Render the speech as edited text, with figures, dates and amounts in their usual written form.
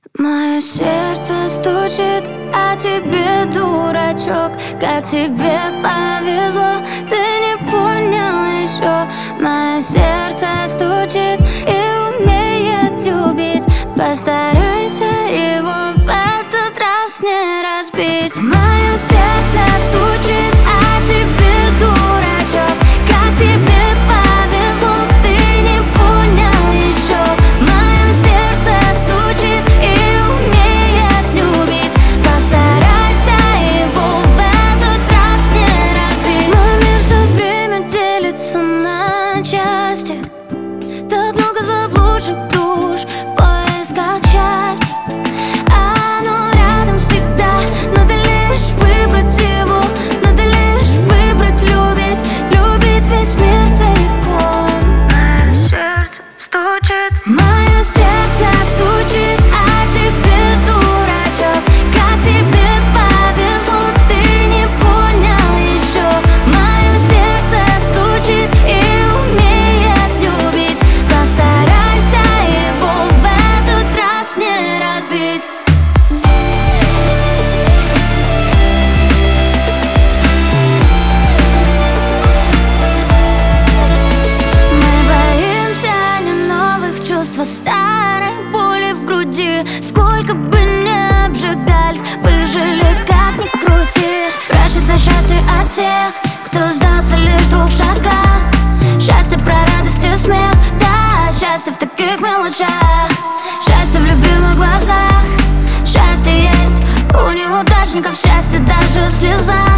Мое сердце стучит, а тебе, дурачок, как тебе повезло, ты не понял еще. Мое сердце стучит и умеет любить. Постарайся его в этот раз не разбить. Мое сердце стучит, а тебе, дурачок, как тебе повезло, ты не понял еще. Мое сердце стучит и умеет любить. Постарайся его в этот раз не разбить. Мой мир все время делится на части. Так много заблудших душ в поисках счастья. Оно рядом всегда, надо лишь выбрать его. Надо лишь выбрать любить, любить весь мир целиком. Мое сердце стучит, мое сердце стучит, а тебе, дурачок, как тебе повезло, ты не понял еще. Мое сердце стучит и умеет любить. Постарайся его в этот раз не разбить. Мы боимся не новых чувств, а старой боли в груди. Сколько бы ни обжигались, выжили как ни крути. Прячется счастье от тех, кто сдался лишь в 2 шагах. Счастье про радость и смех, да, счастье в таких мелочах. Счастье в любимых глазах, счастье есть у неудачников, счастье даже в слезах.